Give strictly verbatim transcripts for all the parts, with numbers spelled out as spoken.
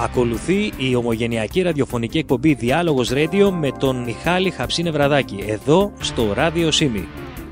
Ακολουθεί η ομογενειακή ραδιοφωνική εκπομπή Διάλογος Radio με τον Μιχάλη Χαψίνε Βραδάκη, εδώ στο Ράδιο Σίμι.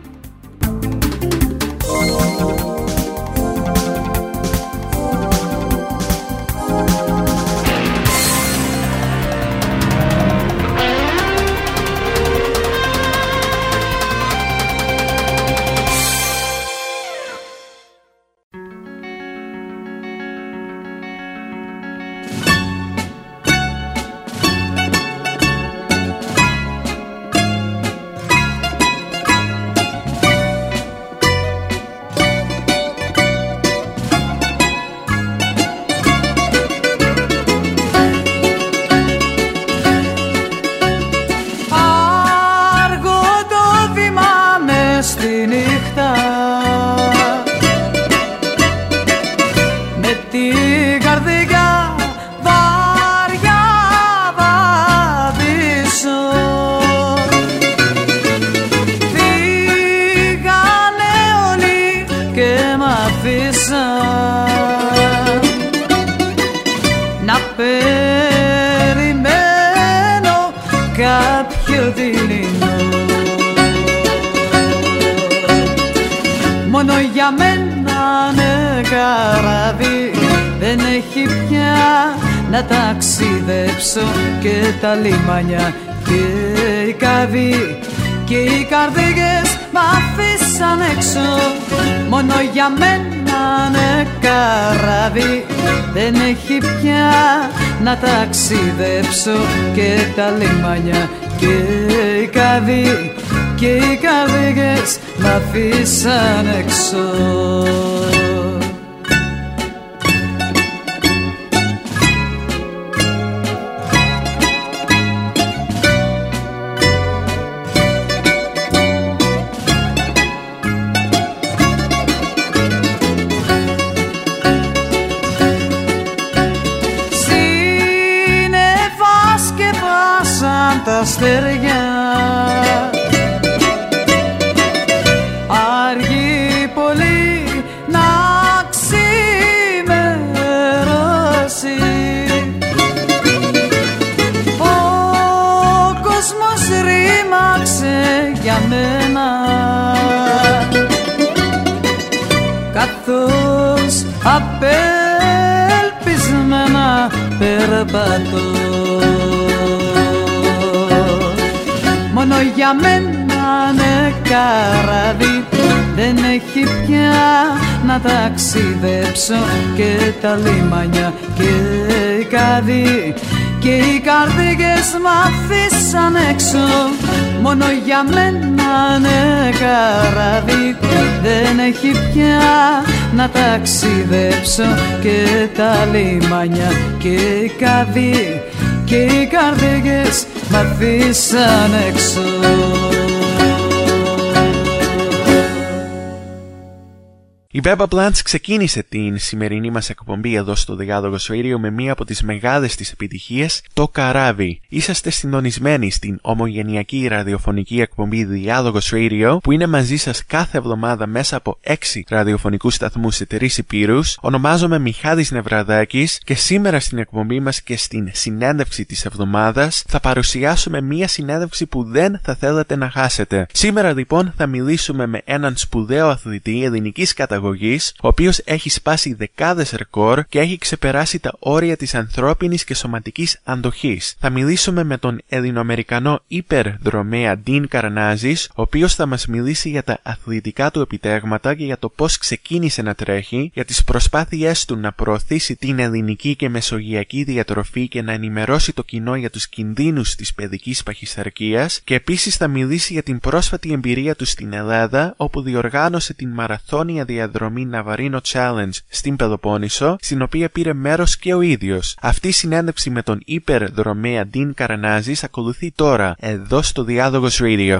Να ταξιδέψω και τα λιμάνια και οι καβοί και οι καρδίγες μ' αφήσαν έξω. Μόνο για μένα είναι καράβι, δεν έχει πια να ταξιδέψω και τα λιμάνια και οι καβοί και οι καρδίγες μ' αφήσαν έξω. Τα αστέρια αργεί πολύ να ξημερώσει. Ο κόσμος ρήμαξε για μένα καθώς απελπισμένα περπατώ. Μόνο για μένα είναι καράβι, δεν έχει πια να ταξιδέψω και τα λιμάνια και οι καδοί και οι καρδίγες μ' αφήσαν έξω. Μόνο για μένα είναι καράβι, δεν έχει πια να ταξιδέψω και τα λιμάνια και οι καδοί και οι καρδίγες μ' αφήσαν έξω. Η Beba Blanche ξεκίνησε την σημερινή μας εκπομπή εδώ στο Διάλογος Radio με μία από τις μεγάλες της επιτυχίες, το καράβι. Είσαστε συντονισμένοι στην ομογενειακή ραδιοφωνική εκπομπή Διάλογος Radio, που είναι μαζί σας κάθε εβδομάδα μέσα από έξι ραδιοφωνικούς σταθμούς σε τρεις υπήρους. Ονομάζομαι Μιχάλης Νευραδάκης και σήμερα στην εκπομπή μας και στην συνέντευξη της εβδομάδας θα παρουσιάσουμε μία συνέντευξη που δεν θα θέλατε να χάσετε. Σήμερα λοιπόν θα μιλήσουμε με έναν σπουδαίο αθλητή ελληνικής καταγωγής, ο οποίος έχει σπάσει δεκάδες ρεκόρ και έχει ξεπεράσει τα όρια της ανθρώπινης και σωματικής αντοχής. Θα μιλήσουμε με τον Ελληνοαμερικανό υπερδρομέα Dean Karnazes, ο οποίος θα μας μιλήσει για τα αθλητικά του επιτεύγματα και για το πώς ξεκίνησε να τρέχει, για τις προσπάθειές του να προωθήσει την ελληνική και μεσογειακή διατροφή και να ενημερώσει το κοινό για τους κινδύνους της παιδικής παχυσαρκίας, και επίσης θα μιλήσει για την πρόσφατη εμπειρία του στην Ελλάδα, όπου διοργάνωσε την μαραθώνια διαδρομή Ναβαρίνο Challenge στην Πελοπόννησο, στην οποία πήρε μέρος και ο ίδιος. Αυτή η συνέντευξη με τον υπερδρομέα Dean Karnazes ακολουθεί τώρα, εδώ στο Διάλογος Radio.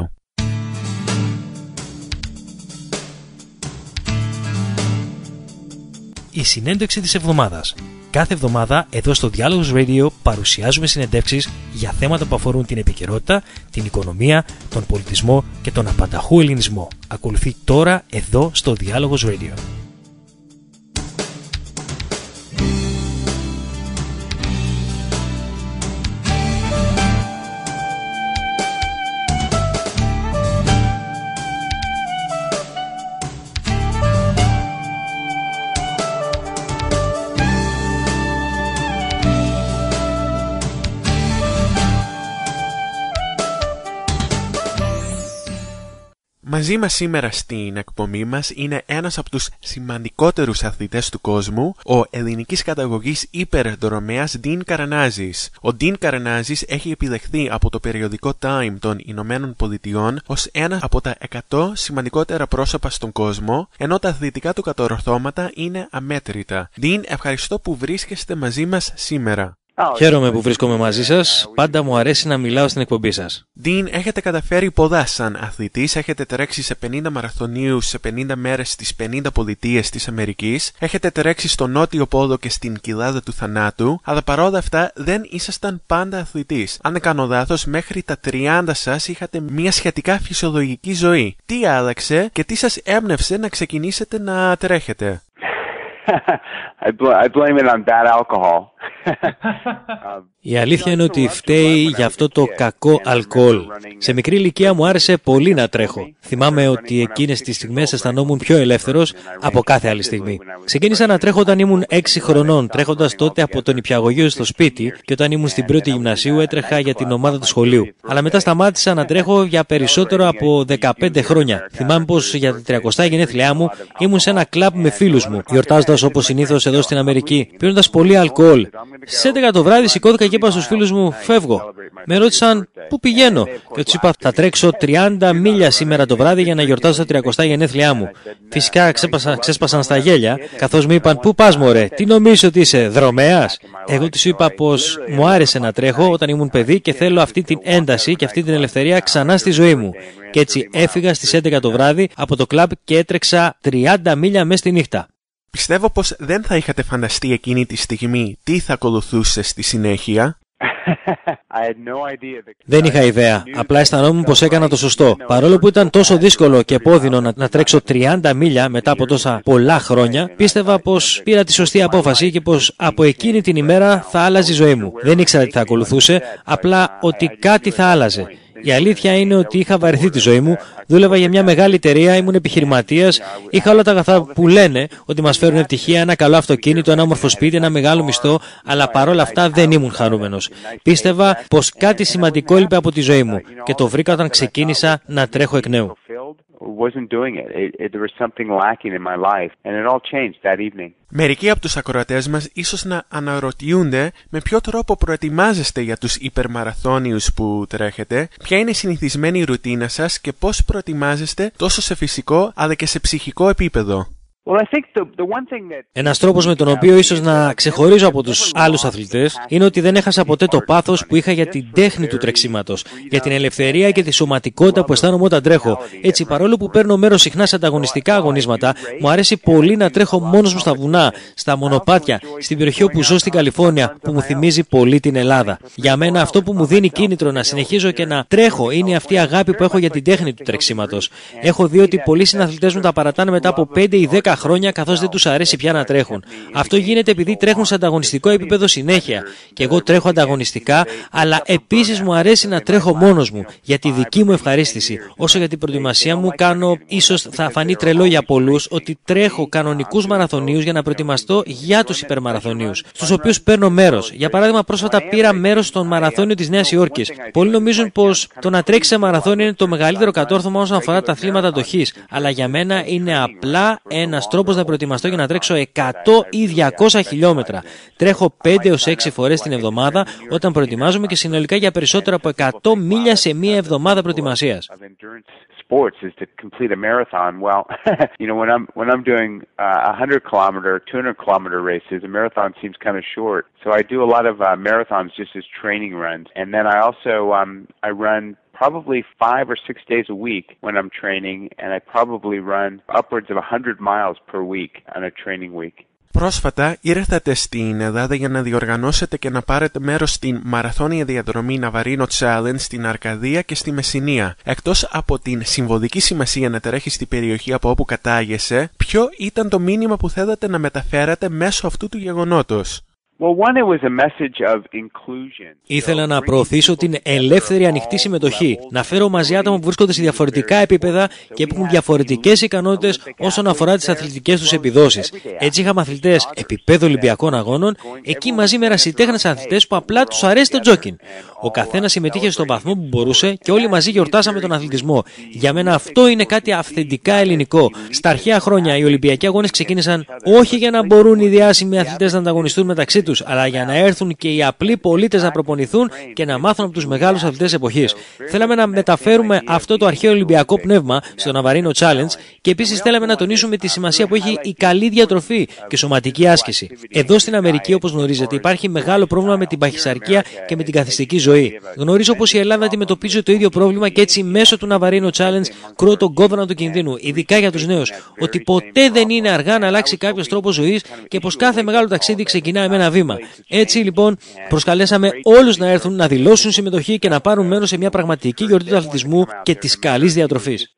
Η συνέντευξη της εβδομάδας. Κάθε εβδομάδα εδώ στο Διάλογος Radio παρουσιάζουμε συνεντεύξεις για θέματα που αφορούν την επικαιρότητα, την οικονομία, τον πολιτισμό και τον απανταχού ελληνισμό. Ακολουθεί τώρα εδώ στο Διάλογος Radio. Μαζί μας σήμερα στην εκπομπή μας είναι ένας από τους σημαντικότερους αθλητές του κόσμου, ο ελληνικής καταγωγής υπερδρομέας Dean Karnazes. Ο Dean Karnazes έχει επιλεχθεί από το περιοδικό Time των Ηνωμένων Πολιτειών ως ένα από τα εκατό σημαντικότερα πρόσωπα στον κόσμο, ενώ τα αθλητικά του κατορθώματα είναι αμέτρητα. Dean, ευχαριστώ που βρίσκεστε μαζί μας σήμερα. Χαίρομαι που βρίσκομαι μαζί σας. Πάντα μου αρέσει να μιλάω στην εκπομπή σας. Dean, έχετε καταφέρει πολλά σαν αθλητής. Έχετε τρέξει σε πενήντα μαραθωνίους σε πενήντα μέρες στις πενήντα πολιτείες της Αμερικής. Έχετε τρέξει στο Νότιο Πόλο και στην Κοιλάδα του Θανάτου. Αλλά παρόλα αυτά δεν ήσασταν πάντα αθλητής. Αν δεν κάνω λάθος, μέχρι τα τριάντα σας είχατε μια σχετικά φυσιολογική ζωή. Τι άλλαξε και τι σας έμπνευσε να ξεκινήσετε να τρέχετε? I, bl- I blame it on bad alcohol. Η αλήθεια είναι ότι φταίει για αυτό το κακό αλκοόλ. Σε μικρή ηλικία μου άρεσε πολύ να τρέχω. Θυμάμαι ότι εκείνες τις στιγμές αισθανόμουν πιο ελεύθερος από κάθε άλλη στιγμή. Ξεκίνησα να τρέχω όταν ήμουν έξι χρονών, τρέχοντας τότε από τον νηπιαγωγείο στο σπίτι, και όταν ήμουν στην πρώτη γυμνασίου έτρεχα για την ομάδα του σχολείου. Αλλά μετά σταμάτησα να τρέχω για περισσότερο από δεκαπέντε χρόνια. Θυμάμαι πως για τα τριακοστά γενέθλιά μου ήμουν σε ένα κλαμπ με φίλους μου, γιορτάζοντας όπως συνήθως εδώ στην Αμερική, πίνοντας πολύ αλκοόλ. Στις έντεκα το βράδυ σηκώθηκα και είπα στους φίλους μου: φεύγω. Με ρώτησαν πού πηγαίνω, και τους είπα: θα τρέξω τριάντα μίλια σήμερα το βράδυ για να γιορτάσω τα τριακοστά γενέθλιά μου. Φυσικά ξέσπασα, ξέσπασαν στα γέλια, καθώς μου είπαν: πού πας, μωρέ, τι νομίζεις ότι είσαι, δρομέας? Εγώ τους είπα πως μου άρεσε να τρέχω όταν ήμουν παιδί και θέλω αυτή την ένταση και αυτή την ελευθερία ξανά στη ζωή μου. Και έτσι έφυγα στις έντεκα το βράδυ από το κλαμπ και έτρεξα τριάντα μίλια μες στη νύχτα. Πιστεύω πως δεν θα είχατε φανταστεί εκείνη τη στιγμή τι θα ακολουθούσε στη συνέχεια. Δεν είχα ιδέα. Απλά αισθανόμουν πως έκανα το σωστό. Παρόλο που ήταν τόσο δύσκολο και επώδυνο να, να τρέξω τριάντα μίλια μετά από τόσα πολλά χρόνια, πίστευα πως πήρα τη σωστή απόφαση και πως από εκείνη την ημέρα θα άλλαζε η ζωή μου. Δεν ήξερα τι θα ακολουθούσε, απλά ότι κάτι θα άλλαζε. Η αλήθεια είναι ότι είχα βαρεθεί τη ζωή μου, δούλευα για μια μεγάλη εταιρεία, ήμουν επιχειρηματίας, είχα όλα τα αγαθά που λένε ότι μας φέρουν ευτυχία, ένα καλό αυτοκίνητο, ένα όμορφο σπίτι, ένα μεγάλο μισθό, αλλά παρόλα αυτά δεν ήμουν χαρούμενος. Πίστευα πως κάτι σημαντικό έλειπε από τη ζωή μου και το βρήκα όταν ξεκίνησα να τρέχω εκ νέου. Μερικοί από τους ακροατές μας ίσως να αναρωτιούνται με ποιο τρόπο προετοιμάζεστε για τους υπερμαραθώνιους που τρέχετε, ποια είναι η συνηθισμένη ρουτίνα σας και πώς προετοιμάζεστε τόσο σε φυσικό αλλά και σε ψυχικό επίπεδο. Ένας τρόπος με τον οποίο ίσως να ξεχωρίζω από τους άλλους αθλητές είναι ότι δεν έχασα ποτέ το πάθος που είχα για την τέχνη του τρεξίματος, για την ελευθερία και τη σωματικότητα που αισθάνομαι όταν τρέχω. Έτσι, παρόλο που παίρνω μέρος συχνά σε ανταγωνιστικά αγωνίσματα, μου αρέσει πολύ να τρέχω μόνος μου στα βουνά, στα μονοπάτια, στην περιοχή όπου ζω στην Καλιφόρνια, που μου θυμίζει πολύ την Ελλάδα. Για μένα αυτό που μου δίνει κίνητρο να συνεχίζω και να τρέχω είναι αυτή η αγάπη που έχω για την τέχνη του τρεξίματος. Έχω δει ότι πολλοί συναθλητές μου τα παρατάνε μετά από πέντε ή δέκα χρόνια, καθώς δεν τους αρέσει πια να τρέχουν. Αυτό γίνεται επειδή τρέχουν σε ανταγωνιστικό επίπεδο συνέχεια. Και εγώ τρέχω ανταγωνιστικά, αλλά επίσης μου αρέσει να τρέχω μόνος μου, για τη δική μου ευχαρίστηση. Όσο για την προετοιμασία μου, κάνω, ίσως θα φανεί τρελό για πολλούς, ότι τρέχω κανονικούς μαραθωνίους για να προετοιμαστώ για τους υπερμαραθωνίους, στους οποίους παίρνω μέρος. Για παράδειγμα, πρόσφατα πήρα μέρος στον μαραθώνιο της Νέας Υόρκης. Πολλοί νομίζουν πως το να τρέξει σε μαραθώνιο είναι το μεγαλύτερο κατόρθωμα όσον αφορά τα αθλήματα αντοχής. Αλλά για μένα είναι απλά ένας τρόπος να προετοιμαστώ για να τρέξω εκατό ή διακόσια χιλιόμετρα. Τρέχω πέντε έως έξι φορές την εβδομάδα όταν προετοιμάζομαι και συνολικά για περισσότερα από εκατό μίλια σε μία εβδομάδα προετοιμασίας. Sports is to complete a marathon. Well, you know, when I'm when I'm doing uh, a hundred kilometer, two hundred kilometer races, a marathon seems kind of short. So I do a lot of uh, marathons just as training runs, and then I also um, I run probably five or six days a week when I'm training, and I probably run upwards of a hundred miles per week on a training week. Πρόσφατα ήρθατε στην Ελλάδα για να διοργανώσετε και να πάρετε μέρος στην μαραθώνια διαδρομή Ναβαρίνο Challenge στην Αρκαδία και στη Μεσσηνία. Εκτός από την συμβολική σημασία να τρέχει στην περιοχή από όπου κατάγεσαι, ποιο ήταν το μήνυμα που θέλατε να μεταφέρατε μέσω αυτού του γεγονότος? Ήθελα να προωθήσω την ελεύθερη ανοιχτή συμμετοχή, να φέρω μαζί άτομα που βρίσκονται σε διαφορετικά επίπεδα και που έχουν διαφορετικές ικανότητες όσον αφορά τις αθλητικές τους επιδόσεις. Έτσι είχαμε αθλητές επίπεδου Ολυμπιακών Αγώνων, εκεί μαζί με ερασιτέχνες αθλητές που απλά τους αρέσει το τζόκινγκ. Ο καθένας συμμετείχε στον βαθμό που μπορούσε και όλοι μαζί γιορτάσαμε τον αθλητισμό. Για μένα αυτό είναι κάτι αυθεντικά ελληνικό. Στα αρχαία χρόνια οι Ολυμπιακοί Αγώνες ξεκίνησαν όχι για να μπορούν οι διάσημοι αθλητές να ανταγωνιστούν μεταξύ τους, αλλά για να έρθουν και οι απλοί πολίτες να προπονηθούν και να μάθουν από τους μεγάλους αθλητές εποχής. Θέλαμε να μεταφέρουμε αυτό το αρχαίο Ολυμπιακό πνεύμα στο Ναβαρίνο Challenge και επίσης θέλαμε να τονίσουμε τη σημασία που έχει η καλή διατροφή και σωματική άσκηση. Εδώ στην Αμερική, όπως γνωρίζετε, υπάρχει μεγάλο πρόβλημα με την παχυσαρκία και με την καθιστική ζωή. Γνωρίζω πως η Ελλάδα αντιμετωπίζει το ίδιο πρόβλημα και έτσι μέσω του Ναβαρίνο Challenge κρούω τον κόδωνα του κινδύνου, ειδικά για τους νέους, ότι ποτέ δεν είναι αργά να αλλάξει κάποιος τρόπος ζωής και πως κάθε μεγάλο ταξίδι ξεκινάει με ένα βήμα. Έτσι λοιπόν, προσκαλέσαμε όλους να έρθουν να δηλώσουν συμμετοχή και να πάρουν μέρος σε μια πραγματική γιορτή του αθλητισμού και της καλής διατροφής.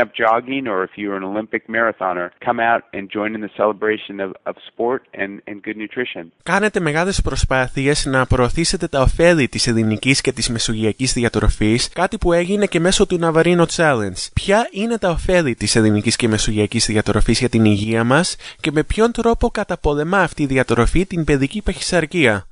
Κάνετε μεγάλες προσπάθειες να προωθήσετε τα ωφέλη της ελληνικής και της μεσογειακής διατροφής, κάτι που έγινε και μέσω του Ναβαρίνο Challenge. Ποια είναι τα ωφέλη της ελληνικής και μεσογειακής διατροφής για την υγεία μας και με ποιον τρόπο καταπολεμά αυτή η διατροφή την παιδική παχυσαρκία?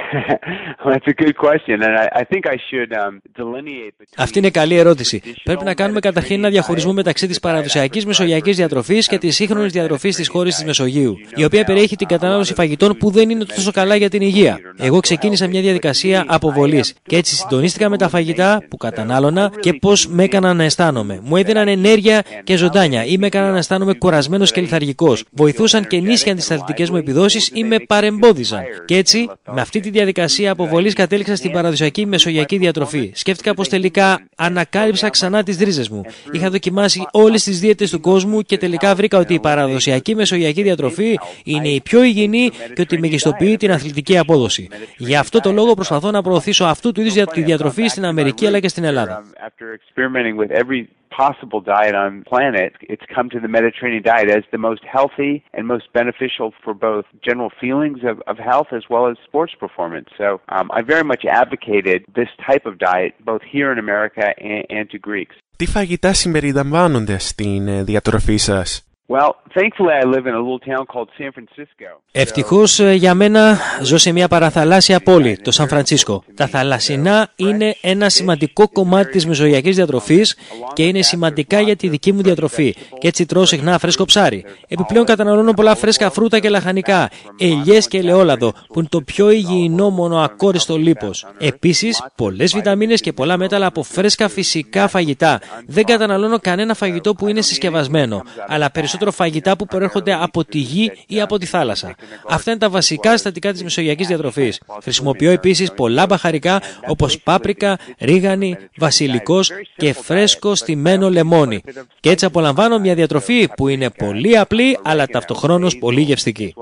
Αυτή είναι καλή ερώτηση. Πρέπει να κάνουμε καταρχήν ένα διαχωρισμό μεταξύ της παραδοσιακής μεσογειακής διατροφής και της σύγχρονης διατροφής της χώρας της Μεσογείου, η οποία περιέχει την κατανάλωση φαγητών που δεν είναι τόσο καλά για την υγεία. Εγώ ξεκίνησα μια διαδικασία αποβολής και έτσι συντονίστηκα με τα φαγητά που κατανάλωνα και πώς με έκαναν να αισθάνομαι. Μου έδιναν ενέργεια και ζωντάνια ή με έκαναν να αισθάνομαι κουρασμένος και λιθαργικός. Βοηθούσαν και ενίσχυαν τις αθλητικές μου επιδόσεις ή με παρεμπόδιζαν. Και έτσι, με αυτή τη διαδικασία αποβολής κατέληξα στην παραδοσιακή μεσογειακή διατροφή. Σκέφτηκα πως τελικά ανακάλυψα ξανά τις ρίζες μου. Είχα δοκιμάσει όλες τις δίαιτες του κόσμου και τελικά βρήκα ότι η παραδοσιακή μεσογειακή διατροφή είναι η πιο υγιεινή και ότι μεγιστοποιεί την αθλητική απόδοση. Γι' αυτό το λόγο προσπαθώ να προωθήσω αυτού του είδους τη διατροφή στην Αμερική αλλά και στην Ελλάδα. Possible diet on the planet, it's come to the Mediterranean diet as the most healthy and most beneficial for both general feelings of, of health as well as sports performance. So um, I very much advocated this type of diet both here in America and, and to Greeks. Τι φαγητά συμπεριλαμβάνονται στην διατροφή σας? Well, thankfully I live in a little town called San Francisco. Ευτυχώς για μένα ζω σε μια παραθαλάσσια πόλη, το Σαν Φρανσίσκο. Τα θαλασσινά είναι ένα σημαντικό κομμάτι της μεσογειακής διατροφής και είναι σημαντικά για τη δική μου διατροφή. Και έτσι τρώω συχνά φρέσκο ψάρι. Επιπλέον καταναλώνω πολλά φρέσκα φρούτα και λαχανικά, ελιές και ελαιόλαδο, που είναι το πιο υγιεινό μονοακόριστο λίπος. Επίσης, πολλές βιταμίνες και πολλά μέταλλα από φρέσκα φυσικά φαγητά. Δεν καταναλώνω κανένα φαγητό που είναι συσκευασμένο, αλλά περισσότερο φαγητά που προέρχονται από τη γη ή από τη θάλασσα. Αυτά είναι τα βασικά συστατικά της μεσογειακής διατροφής. Χρησιμοποιώ επίσης πολλά μπαχαρικά όπως πάπρικα, ρίγανη, βασιλικός και φρέσκο στυμμένο λεμόνι. Και έτσι απολαμβάνω μια διατροφή που είναι πολύ απλή αλλά ταυτοχρόνως πολύ γευστική.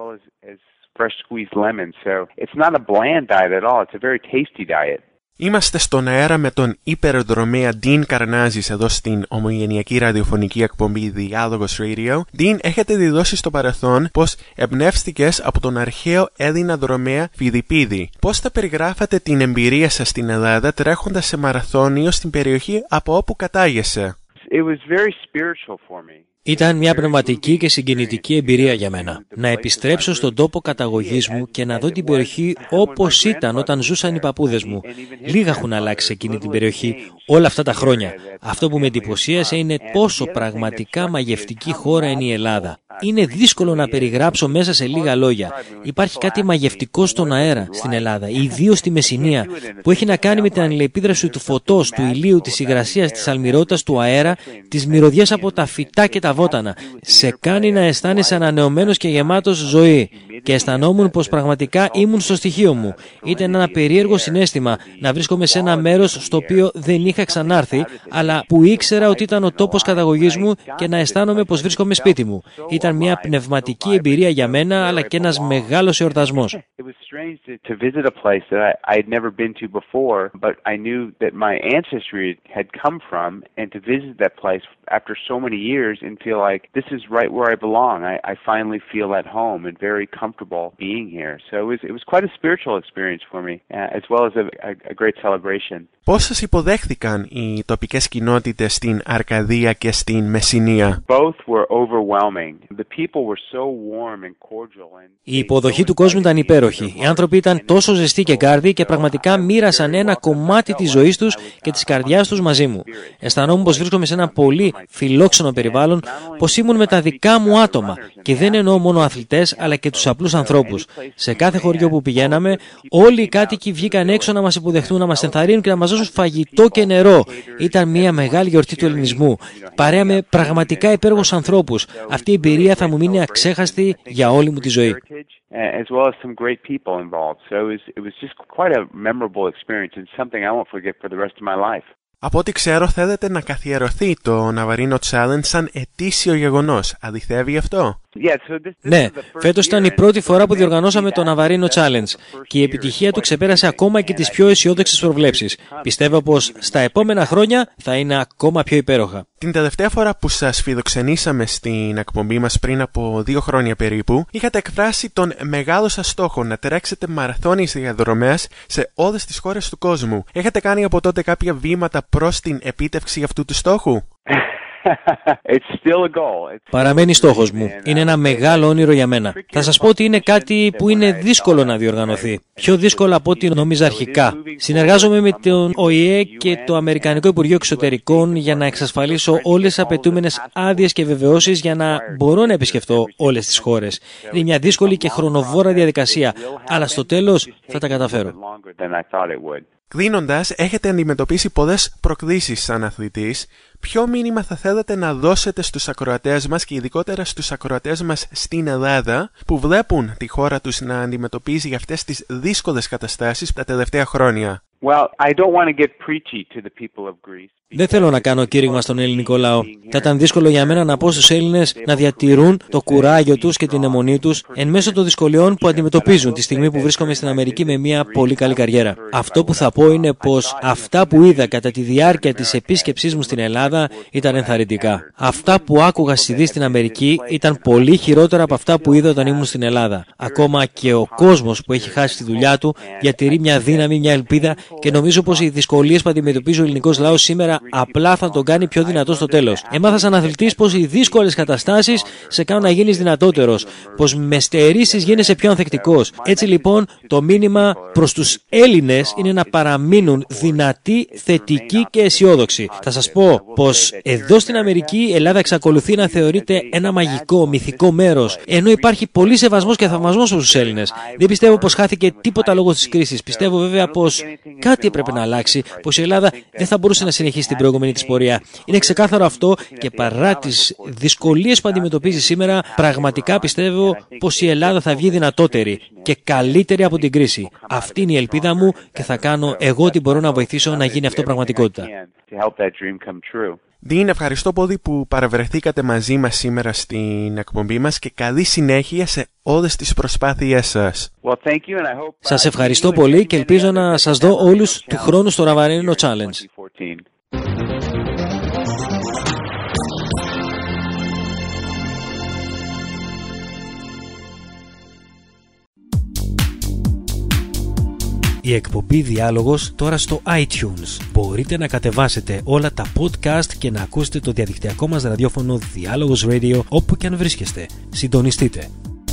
Είμαστε στον αέρα με τον υπερδρομέα Dean Καρνάζης εδώ στην ομογενειακή ραδιοφωνική εκπομπή Διάλογος Radio. Dean, έχετε δηλώσει στο παρελθόν πως εμπνεύστηκες από τον αρχαίο Έλληνα δρομέα Φιλιππίδη. Πώς θα περιγράφατε την εμπειρία σας στην Ελλάδα τρέχοντας σε μαραθώνιο στην περιοχή από όπου κατάγεσαι? It was very spiritual for me. Ήταν μια πνευματική και συγκινητική εμπειρία για μένα. Να επιστρέψω στον τόπο καταγωγής μου και να δω την περιοχή όπως ήταν όταν ζούσαν οι παππούδες μου. Λίγα έχουν αλλάξει σε εκείνη την περιοχή όλα αυτά τα χρόνια. Αυτό που με εντυπωσίασε είναι πόσο πραγματικά μαγευτική χώρα είναι η Ελλάδα. Είναι δύσκολο να περιγράψω μέσα σε λίγα λόγια. Υπάρχει κάτι μαγευτικό στον αέρα στην Ελλάδα, ιδίως στη Μεσσηνία, που έχει να κάνει με την αλληλεπίδραση του φωτός, του ηλίου, της υγρασίας, της αλμυρότητας του αέρα, της μυρωδιάς από τα φυτά και τα βότανα. Σε κάνει να αισθάνεσαι ανανεωμένος και γεμάτος ζωή. Και αισθανόμουν πως πραγματικά ήμουν στο στοιχείο μου. Ήταν ένα περίεργο συναίσθημα να βρίσκομαι σε ένα μέρος στο οποίο δεν είχα ξανάρθει, αλλά που ήξερα ότι ήταν ο τόπος καταγωγής μου και να αισθάνομαι πως βρίσκομαι σπίτι μου. Ήταν μια πνευματική εμπειρία για μένα, αλλά και ένας μεγάλος εορτασμός. arranged to visit a place that I, I had never been to before, but I knew that my ancestry had come from, and to visit that place after so many years and feel like this is right where I belong. I, I finally feel at home and very comfortable being here. So it was, it was quite a spiritual experience for me, uh, as well as a, a, a great celebration. Πώς σας υποδέχθηκαν οι τοπικές κοινότητες στην Αρκαδία και στην Μεσσηνία? Both were overwhelming. The people were so warm and cordial. And... Η υποδοχή του κόσμου ήταν υπέροχη. Οι άνθρωποι ήταν τόσο ζεστοί και κάρδιοι και πραγματικά μοίρασαν ένα κομμάτι της ζωής τους και της καρδιάς τους μαζί μου. Αισθανόμουν πως βρίσκομαι σε ένα πολύ φιλόξενο περιβάλλον, πως ήμουν με τα δικά μου άτομα και δεν εννοώ μόνο αθλητές αλλά και τους απλούς ανθρώπους. Σε κάθε χωριό που πηγαίναμε, όλοι οι κάτοικοι βγήκαν έξω να μας υποδεχτούν, να μας ενθαρρύνουν και να μας δώσουν φαγητό και νερό. Ήταν μια μεγάλη γιορτή του ελληνισμού. Παρέα με πραγματικά υπέροχους ανθρώπους. Αυτή η εμπειρία θα μου μείνει αξέχαστη για όλη μου τη ζωή. As well as some great people involved. So it was, it was just quite a memorable experience and something I won't forget for the rest of my life. Από ό,τι ξέρω, θέλετε να καθιερωθεί το Navarino Challenge σαν ετήσιο γεγονός. Αληθεύει αυτό? Ναι, φέτος ήταν η πρώτη φορά που διοργανώσαμε το Navarino Challenge και η επιτυχία του ξεπέρασε ακόμα και τις πιο αισιόδοξες προβλέψεις. Πιστεύω πως στα επόμενα χρόνια θα είναι ακόμα πιο υπέροχα. Την τελευταία φορά που σας φιλοξενήσαμε στην εκπομπή μας πριν από δύο χρόνια περίπου, είχατε εκφράσει τον μεγάλο σας στόχο να τρέξετε μαραθώνιες διαδρομές σε όλες τις χώρες του κόσμου. Έχετε κάνει από τότε κάποια βήματα προς την επίτευξη αυτού του στόχου? Παραμένει στόχος μου. Είναι ένα μεγάλο όνειρο για μένα. Θα σας πω ότι είναι κάτι που είναι δύσκολο να διοργανωθεί. Πιο δύσκολο από ό,τι νόμιζα αρχικά. Συνεργάζομαι με τον Ο Η Ε και το Αμερικανικό Υπουργείο Εξωτερικών για να εξασφαλίσω όλες τις απαιτούμενες άδειες και βεβαιώσεις για να μπορώ να επισκεφτώ όλες τις χώρες. Είναι μια δύσκολη και χρονοβόρα διαδικασία, αλλά στο τέλος θα τα καταφέρω. Κλείνοντας, έχετε αντιμετωπίσει πολλές προκλήσεις σαν αθλητής. Ποιο μήνυμα θα θέλετε να δώσετε στους ακροατές μας και ειδικότερα στους ακροατές μας στην Ελλάδα που βλέπουν τη χώρα τους να αντιμετωπίζει αυτές τις δύσκολες καταστάσεις τα τελευταία χρόνια? Well, I don't want to get preachy to the people of Greece. Δεν θέλω να κάνω κήρυγμα στον ελληνικό λαό. Θα ήταν δύσκολο για μένα να πω στους Έλληνες να διατηρούν το κουράγιο τους και την αιμονή τους εν μέσω των δυσκολιών που αντιμετωπίζουν τη στιγμή που βρίσκομαι στην Αμερική με μια πολύ καλή καριέρα. Αυτό που θα πω είναι πως αυτά που είδα κατά τη διάρκεια της επίσκεψής μου στην Ελλάδα ήταν ενθαρρυντικά. Αυτά που άκουγα στις ειδήσεις στην Αμερική ήταν πολύ χειρότερα από αυτά που είδα όταν ήμουν στην Ελλάδα. Ακόμα και ο κόσμος που έχει χάσει τη δουλειά του διατηρεί μια δύναμη, μια ελπίδα και νομίζω πως οι δυσκολίες που αντιμετωπίζει ο ελληνικός λαός σήμερα απλά θα τον κάνει πιο δυνατό στο τέλος. Έμαθα σαν αθλητής πως οι δύσκολες καταστάσεις σε κάνουν να γίνεις δυνατότερος, πως με στερήσεις γίνεσαι πιο ανθεκτικός. Έτσι λοιπόν το μήνυμα προς τους Έλληνες είναι να παραμείνουν δυνατοί, θετικοί και αισιόδοξοι. Θα σας πω πως εδώ στην Αμερική η Ελλάδα εξακολουθεί να θεωρείται ένα μαγικό, μυθικό μέρος, ενώ υπάρχει πολύ σεβασμός και θαυμασμός προς τους Έλληνες. Δεν πιστεύω πως χάθηκε τίποτα λόγω της κρίσης. Πιστεύω βέβαια πως κάτι έπρεπε να αλλάξει, πως η Ελλάδα δεν θα μπορούσε να συνεχίσει την προηγούμενη της πορεία. Είναι ξεκάθαρο αυτό και παρά τις δυσκολίες που αντιμετωπίζει σήμερα, πραγματικά πιστεύω πως η Ελλάδα θα βγει δυνατότερη και καλύτερη από την κρίση. Αυτή είναι η ελπίδα μου και θα κάνω εγώ ό,τι μπορώ να βοηθήσω να γίνει αυτό πραγματικότητα. Dean, ευχαριστώ πολύ που παραβρεθήκατε μαζί μας σήμερα στην εκπομπή μας και καλή συνέχεια σε όλες τις προσπάθειές σας. Well, thank you and I hope... Σας ευχαριστώ πολύ και ελπίζω να σας δω όλους του χρόνου στο Navarino Challenge. Η εκπομπή Διάλογος τώρα στο iTunes. Μπορείτε να κατεβάσετε όλα τα podcast και να ακούσετε το διαδικτυακό μας ραδιόφωνο Διάλογος Radio όπου και αν βρίσκεστε. Συντονιστείτε.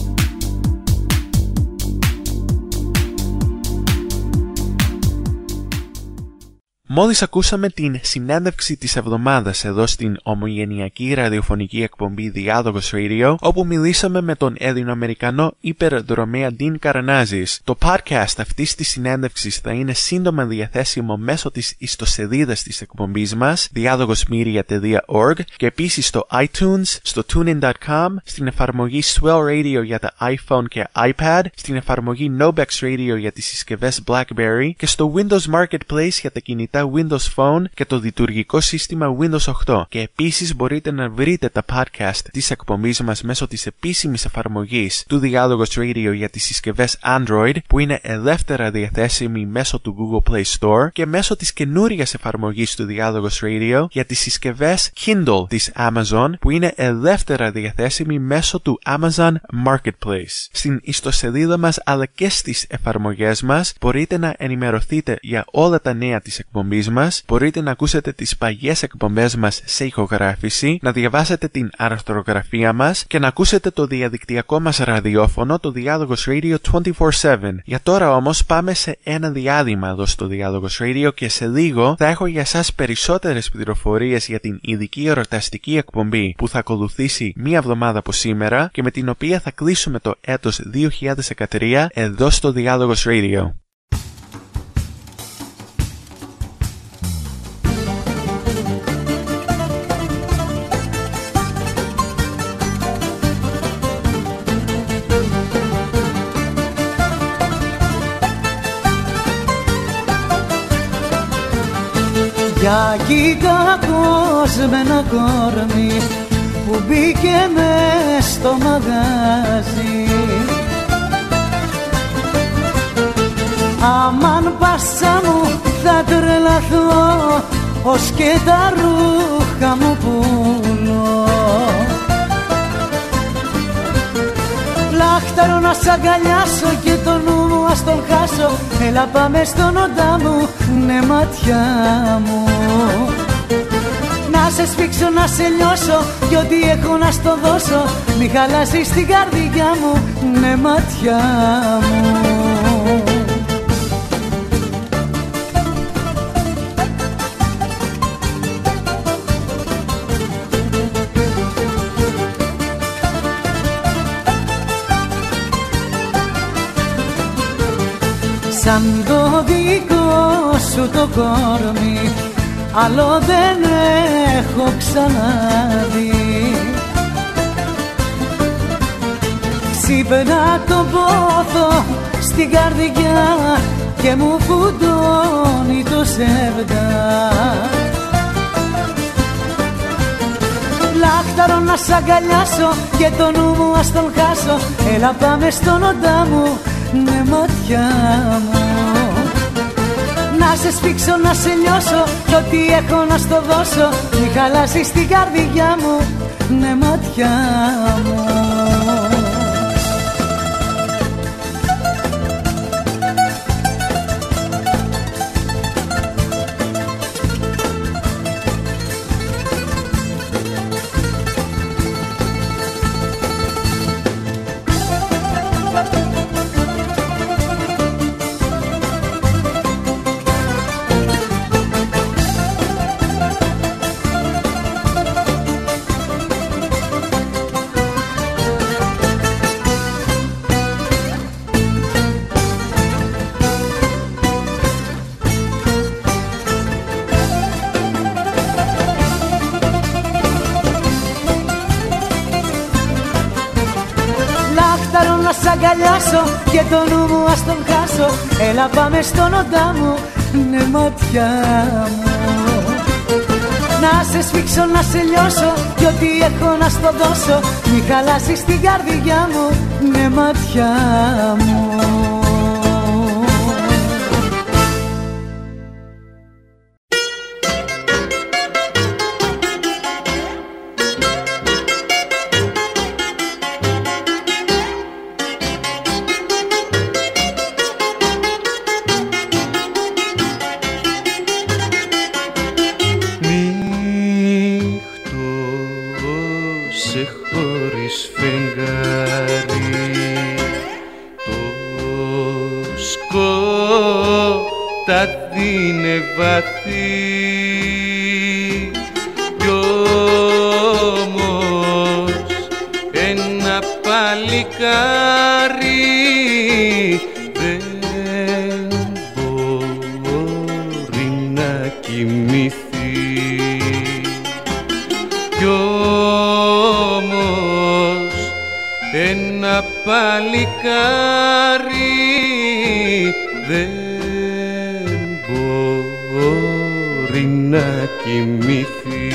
Μόλις ακούσαμε την συνέντευξη της εβδομάδας εδώ στην ομογενειακή ραδιοφωνική εκπομπή Διάλογος Radio, όπου μιλήσαμε με τον Έλληνο-Αμερικανό υπερδρομέα Dean Karnazis. Το podcast αυτής της συνέντευξης θα είναι σύντομα διαθέσιμο μέσω της ιστοσελίδας της εκπομπής μας, διάλογοσmedia τελεία org, και επίσης στο iTunes, στο tunein τελεία com, στην εφαρμογή Swell Radio για τα iPhone και iPad, στην εφαρμογή Nobex Radio για τις συσκευές BlackBerry και στο Windows Marketplace για τα κινητά κινητά Windows Phone και το λειτουργικό σύστημα Windows οκτώ. Και επίσης μπορείτε να βρείτε τα podcast της εκπομπής μας μέσω της επίσημης εφαρμογής του Διάλογος Radio για τις συσκευές Android, που είναι ελεύθερα διαθέσιμη μέσω του Google Play Store, και μέσω της καινούριας εφαρμογής του Διάλογος Radio για τις συσκευές Kindle της Amazon, που είναι ελεύθερα διαθέσιμη μέσω του Amazon Marketplace. Στην ιστοσελίδα μας αλλά και στις εφαρμογές μας μπορείτε να ενημερωθείτε για όλα τα νέα της εκπομπής μας, μπορείτε να ακούσετε τις παλιές εκπομπές μας σε ηχογράφηση, να διαβάσετε την αρθρογραφία μας και να ακούσετε το διαδικτυακό μας ραδιόφωνο, το Διάλογος Radio είκοσι τέσσερα επτά. Για τώρα όμως πάμε σε ένα διάλειμμα εδώ στο Διάλογος Radio και σε λίγο θα έχω για σας περισσότερες πληροφορίες για την ειδική εορταστική εκπομπή που θα ακολουθήσει μία εβδομάδα από σήμερα και με την οποία θα κλείσουμε το έτος δύο χιλιάδες δεκατρία εδώ στο Διάλογος Radio. Για κοίτα κόσμενα κόρμη που μπήκε μες στο μαγάζι, αμάν πάσα μου θα τρελαθώ ως και τα ρούχα μου πουλώ. Λάχταρο να σ' αγκαλιάσω και το νου μου ας τον χάσω. Έλα πάμε στον όντα μου, ναι ματιά μου. Να σε σφίξω, να σε λιώσω κι ό,τι έχω να στο δώσω. Μη χαλάσεις την καρδιά μου, ναι ματιά μου. Σαν το δικό σου το κόρμι άλλο δεν έχω ξαναδεί. Ξύπνα το πόθο στην καρδιά και μου φουντώνει το σέβτα. Λάχταρο να σ' αγκαλιάσω και το νου μου ας τον χάσω. Έλα πάμε στον όντα μου, ναι ματιά μου. Να σε σφίξω, να σε λιώσω κι ό,τι έχω να στο δώσω. Μη χαλάσεις την καρδιά μου, ναι ματιά μου. Και το νου μου ας τον χάσω. Έλα πάμε στον όντα μου, ναι ματιά μου. Να σε σφίξω, να σε λιώσω κι ό,τι έχω να στο δώσω. Μη χαλάσεις την καρδιά μου, ναι ματιά μου. Παλικάρι δεν μπορεί να κοιμηθεί.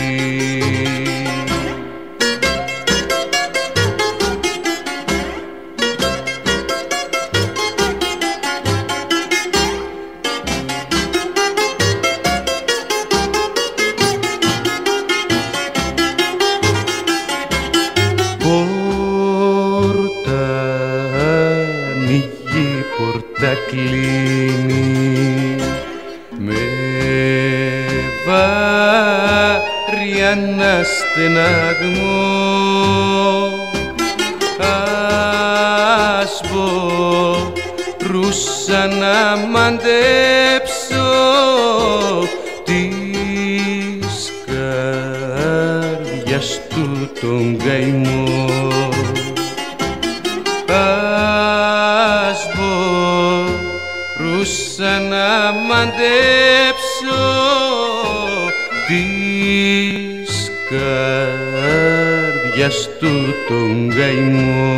Κλείνει με βάρη αναστεναγμό. Ας μπορούσα να μαντέψω της καρδιάς του τον καημό. Ας μπορούσα να μαντέψω της καρδιάς του τον καημό.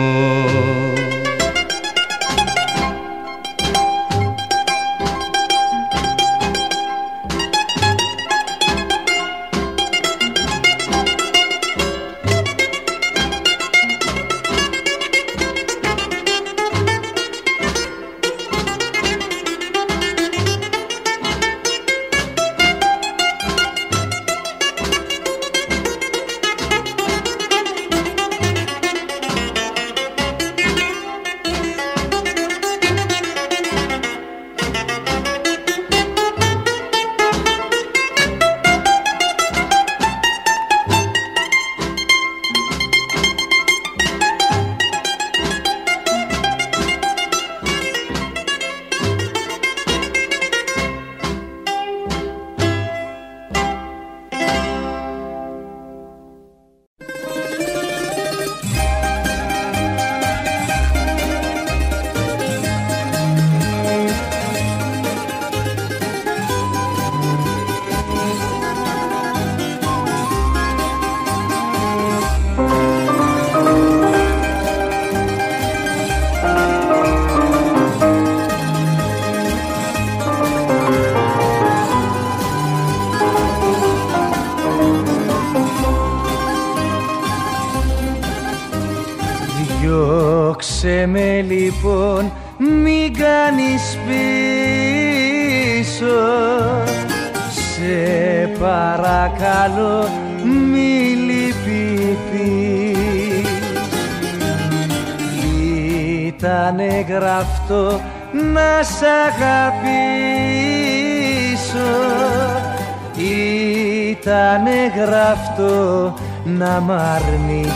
Διώξε με λοιπόν, μην κάνεις πίσω. Σε παρακαλώ μη λυπηθείς. Ήτανε γραφτό να σ' αγαπήσω. Ήτανε γραφτό να μ' αρνηθείς.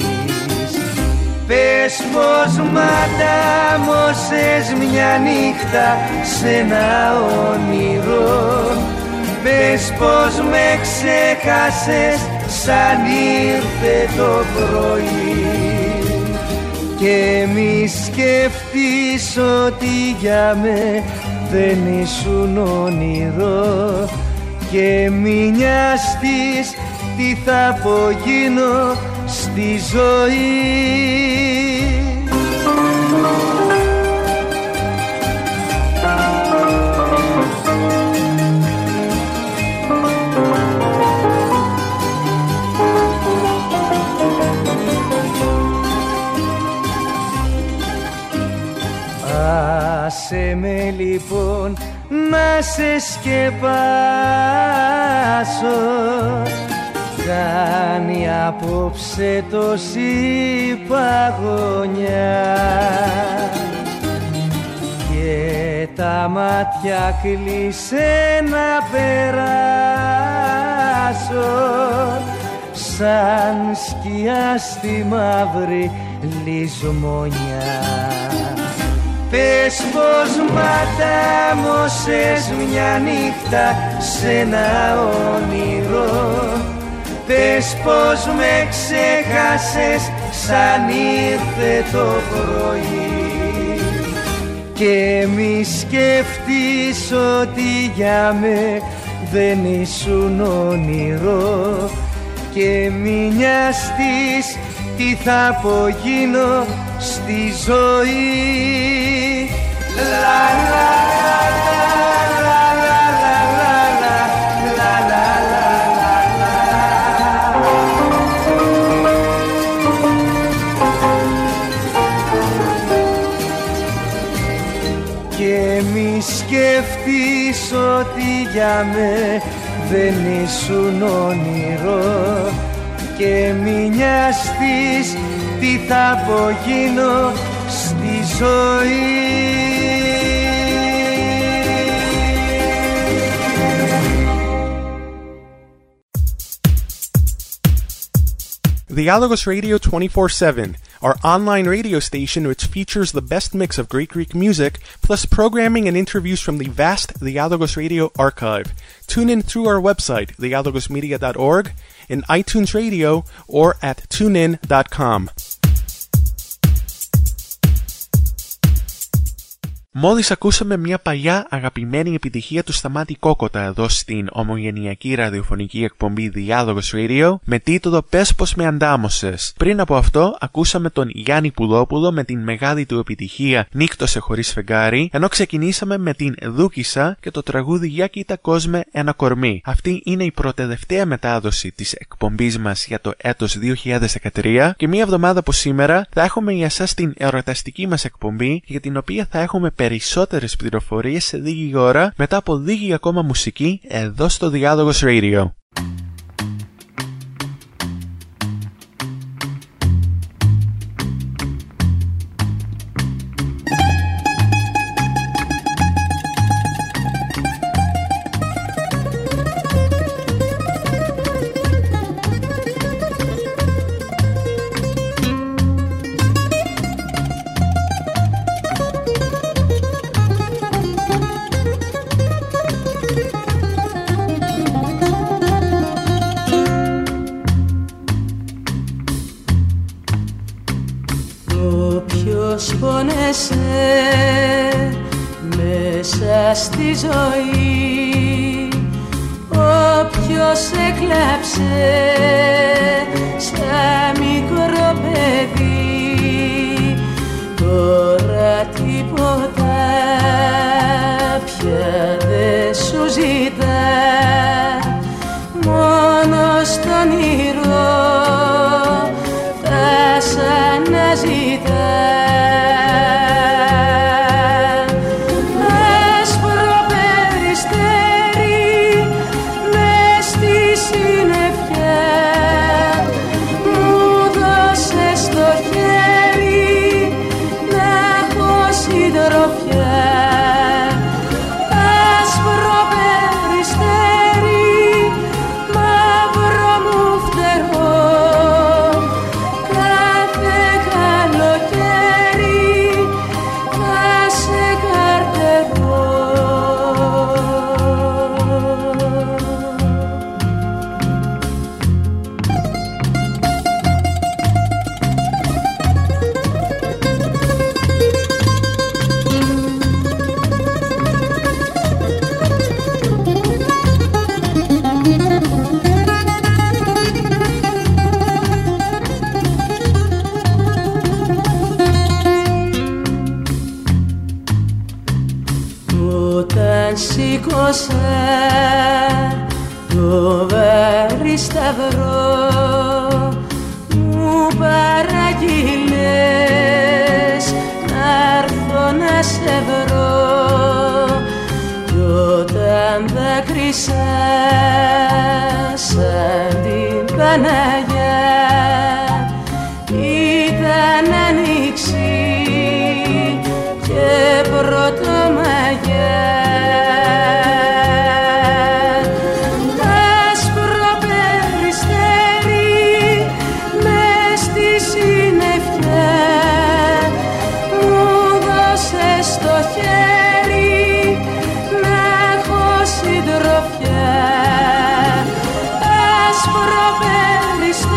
Πες πως μαντάμωσες μια νύχτα σ' ένα όνειρο. Πες πως με ξέχασες σαν ήρθε το πρωί. Και μη σκεφτείς ότι για με δεν ήσουν όνειρο. Και μη νοιαστείς τι θα απογίνω στη ζωή. Άσε με λοιπόν να σε σκεπάσω. Κάνει απόψε τόση παγωνιά και τα μάτια κλείσε να περάσω σαν σκιά στη μαύρη λησμονιά. Πες πως μαντάμωσες μια νύχτα σ' ένα όνειρο. Πες πως με ξέχασες σαν ήρθε το πρωί. Και μη σκεφτείς ότι για με δεν ήσουν όνειρο. Και μη νοιαστείς τι θα απογίνω στη ζωή. La la la la la la la la la la. και μη σκεφτείς ότι για με δεν ήσουν όνειρο και μη νοιαστείς τι θα απογίνω στη ζωή. Dialogos Radio twenty-four seven, our online radio station which features the best mix of great Greek music, plus programming and interviews from the vast Dialogos Radio archive. Tune in through our website, dialogos media dot org, in iTunes Radio, or at tune in dot com. Μόλις ακούσαμε μια παλιά αγαπημένη επιτυχία του Σταμάτη Κόκοτα εδώ στην ομογενειακή ραδιοφωνική εκπομπή Διάλογος Radio με τίτλο «Πες πως με αντάμωσες». Πριν από αυτό ακούσαμε τον Γιάννη Πουλόπουλο με την μεγάλη του επιτυχία «Νύκτωσε χωρίς φεγγάρι», ενώ ξεκινήσαμε με την Δούκισσα και το τραγούδι «Για κοίτα κόσμε ένα κορμί». Αυτή είναι η προτελευταία μετάδοση της εκπομπής μας για το έτος δύο χιλιάδες δεκατρία και μία εβδομάδα από σήμερα θα έχουμε για εσάς την εορταστική μας εκπομπή για την οποία θα έχουμε περισσότερες πληροφορίες σε λίγη ώρα μετά από λίγη ακόμα μουσική εδώ στο Διάλογος Radio. Μέσα στη ζωή όποιος έκλαψε σαν μικρό παιδί τώρα τίποτα πια δεν σου ζητά μόνο στον ήρω θα σ' αναζητά. σήκωσα το βάρη σταυρό, μου παραγγείλες να'ρθω να σε βρω, κι όταν δάκρυσα σαν την Παναγιά ήταν ανοίξη και πρωτομαγιά. Άσπρο περιστέρι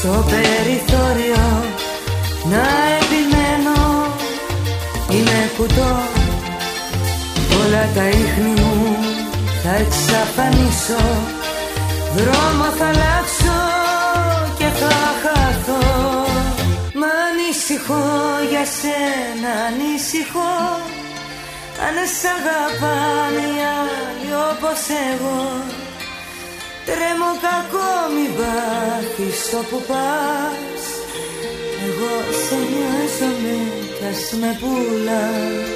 στο περιθώριο να επιμένω. Είμαι κουτό, όλα τα ίχνη μου θα εξαφανίσω. Δρόμο θα αλλάξω και θα χαθώ. Μα ανησυχώ για σένα, ανησυχώ. Αν σ' αγαπάνε οι άλλοι όπως εγώ, τρέμω κακό μη πάθεις όπου πας. Εγώ σε νοιάζομαι κι ας με πουλάς.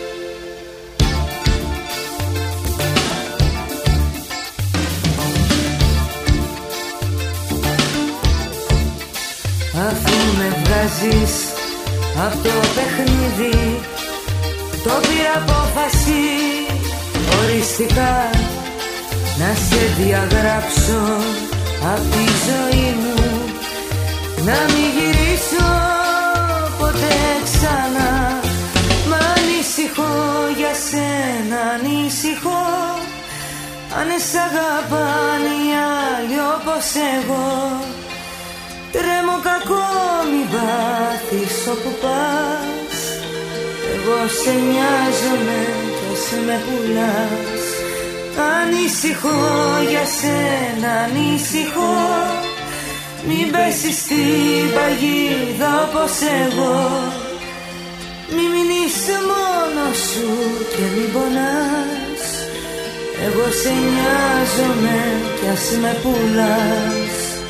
Αφού με βγάζεις απ' το παιχνίδι, το πήρα απόφαση οριστικά να σε διαγράψω απ' τη ζωή μου, να μην γυρίσω ποτέ ξανά. Μα ανησυχώ για σένα, ανησυχώ. Αν σ' αγαπάνε οι άλλοι όπως εγώ, τρέμω κακό μη πάθεις όπου πας. Εγώ σε νοιάζομαι κι ας με πουλάς. Ανησυχώ για σένα, ανησυχώ. Μην πέσεις στην παγίδα όπως εγώ. Μη μείνεις μόνος σου και μην πονάς. Εγώ σε νοιάζομαι κι ας με πουλάς.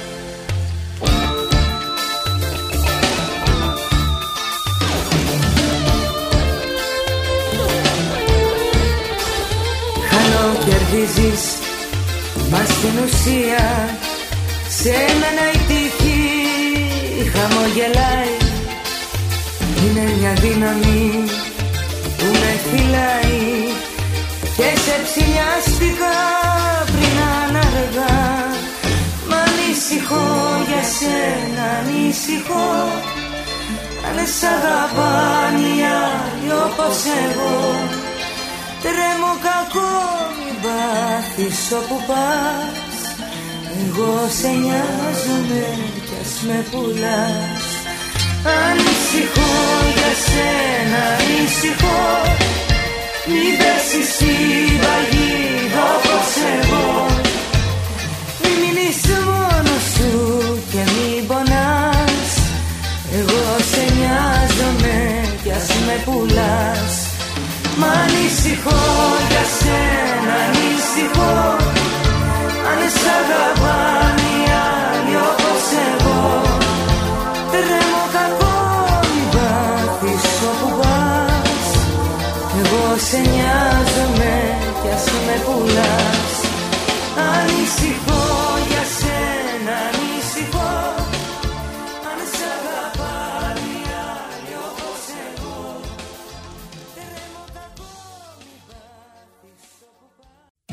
Κερδίζεις, μα στην ουσία σε μένα η τύχη χαμογελάει. Είναι μια δύναμη που με φυλάει και σε ψηλιάστηκα πριν αναργά. Μα ανησυχώ για σένα, ανησυχώ. Αν σ' αγαπάνε οι άλλοι όπως εγώ, τρέμω κακό μη πάθεις όπου πας. Εγώ σε νοιάζομαι κι ας με πουλάς. Ανησυχώ για σένα, ανησυχώ. Μην πέσεις στην παγίδα όπως εγώ. Μη μείνεις μόνος σου και μην πονάς. Εγώ σε νοιάζομαι κι ας με πουλάς. Μα ανησυχώ για σένα, ανησυχώ. Αν σ' αγαπάνε οι άλλοι όπως εγώ, τρέμω κακό μη πάθεις όπου πας. Εγώ σε νοιάζομαι κι ας με πουλάς. Ανησυχώ για σένα, ανησυχώ. Αν σ' αγαπάνε οι άλλοι όπως εγώ, τρέμω κακό μη πάθεις όπου πας.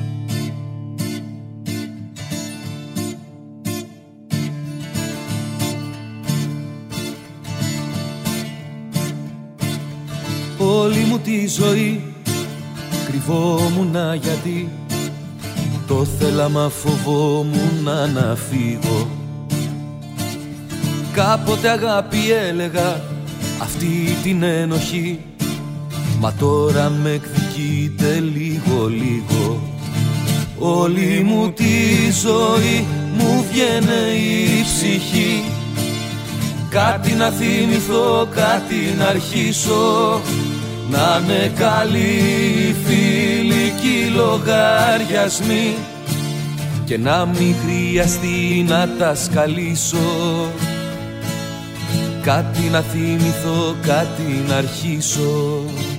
Όλη μου τη ζωή κρυβόμουνα γιατί το θέλα μα φοβόμουνα να φύγω. Κάποτε αγάπη έλεγα αυτή την ένοχη, μα τώρα με εκδικείται λίγο λίγο. Όλη μου τη ζωή μου βγαίνε η ψυχή, κάτι να θυμηθώ, κάτι να αρχίσω. Να είναι καλοί φιλικοί λογαριασμοί και να μην χρειαστεί να τα σκαλίσω. Κάτι να θυμηθώ, κάτι να αρχίσω.